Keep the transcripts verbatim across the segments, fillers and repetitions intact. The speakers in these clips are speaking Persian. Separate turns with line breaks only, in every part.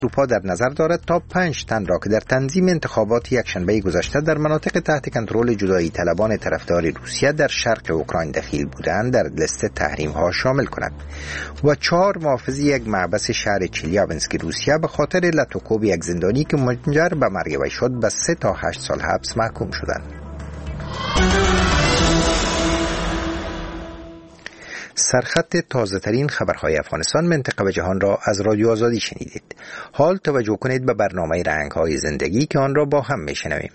اروپا در نظر دارد تا پنج تن را که در تنظیم انتخابات یکشنبه گذشته در مناطق تحت کنترل جدایی طلبان طرفدار روسیه در شرق اوکراین دخیل بودند در لیست تحریم ها شامل کند و چهار محافظ یک محبس شهر چلیابنسک روسیه به خاطر لطوکوب یک زندانی که منجر به مرگ وی شد به سه تا هشت سال حبس محکوم شدند. سرخط تازه ترین خبرهای افغانستان، منطقه و جهان را از رادیو آزادی شنیدید. حال توجه کنید به برنامه رنگ‌های زندگی که آن را با هم میشنویم.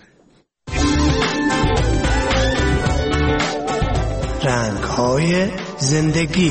رنگ‌های زندگی.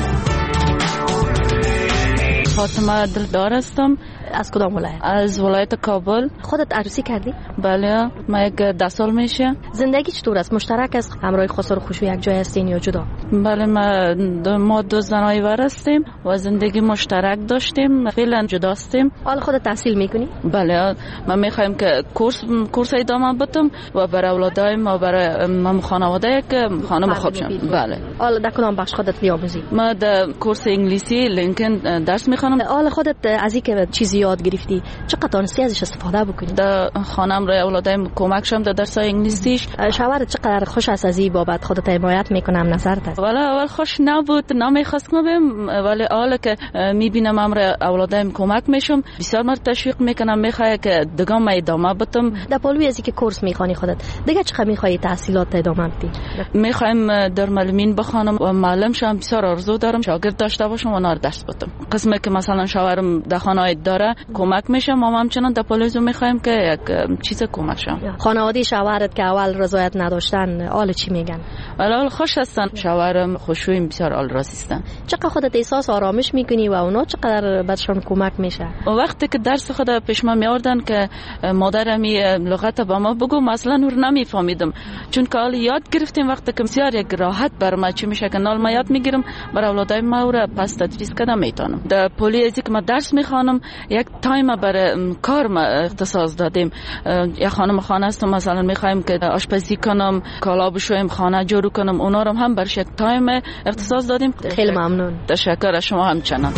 فاطمه دلدار هستم.
از کدام ولایت؟
از ولایت کابل.
خودت عروسی کردی؟
بله، ما یک ده سال میشه.
زندگی چطور است؟ مشترک است؟ همراه خسر و خوشو یک جای هستین یا جدا؟
بله، ما دو, ما دو زنای ور هستیم و زندگی مشترک داشتیم. فعلا جدا هستیم.
حالا خودت تحصیل میکنی؟
بله، ما میخوایم که کورس کورس ادامه بدم و برای اولادای ما، برای ما خانواده که خانم خوب شم. بله.
حالا در کدام بخش خودت میآموزی؟
ما در کورس انگلیسی لینکن درس میخوانم.
حالا خودت از اینکه چیزی یاد گرفتی چقدر تونستی ازش استفاده بکنی؟
در خانم را اولادایم کمک شم در درسای انگلیسیش.
شوهرت چقدر خوش است از این بابت؟ خودت حمایت میکنم نظرت است؟
ولی اول خوش نبود، نمیخواستم بیم، ولی حالا که میبینم امر اولادایم کمک میشم بسیار مرد تشویق میکنم، میخوام که دیگه ما ادامه بدم.
در پالوی از اینکه کورس میخوانی خودت دیگه چقدر میخوای تحصیلات ادامه بدی؟
میخوایم در معلمین بخوانم و معلم شم. بسیار آرزو دارم شاگرد داشته باشم و نار درس بدم. قسمه که مثلا شوهرم در خانه داره کمک میشم، ما همچنان در پالیزو میخوایم که یک چیز کمک شم.
خانواده شوهرت که اول رضایت نداشتن حالا چی میگن؟
حالا خوش هستن، شوهرم خوشویم، بسیار حال راضی هستن.
چقدر خودت احساس آرامش میکنی و اونا چقدر بچه‌شون کمک میشه؟
وقتی که درس خود پیش ما میاردن که مادرم لغت با ما بگو، مثلا نور نمیفهمیدم، چون که حال یاد گرفتیم وقتی که بسیار یک راحت بر ما چی میشه که نال ما یاد میگیرم، برای اولادای ما رو پس تدریس کردم میتونم. در پلیزی که ما درس میخوانم یک تایم برای کار ما اختصاص دادیم. یک خانم خانه است، مثلا میخوایم که آشپزی کنم، کالا بشویم، خانه جارو کنم، اونا رو هم برش یک تایم اختصاص دادیم.
خیلی ممنون.
تشکر از شما همچنان.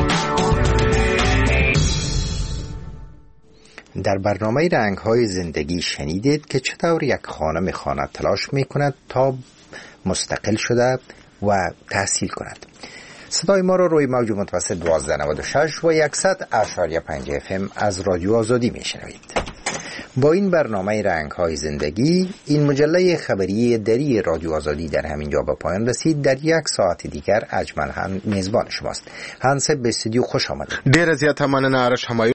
در برنامه رنگ‌های زندگی شنیدید که چطور یک خانم خانه تلاش میکند تا مستقل شده و تحصیل کند. صدای ما را روی موج متوسط دوازده نود و شش و صد اشاریه پنج اف ام از رادیو آزادی میشنوید. با این برنامه رنگ‌های زندگی این مجله خبری دری رادیو آزادی در همین جا به پایان رسید. در یک ساعت دیگر اجمل هم میزبان شماست. هنس به استودیو خوش آمدید.
ډیر زیات مننه آرش همایون.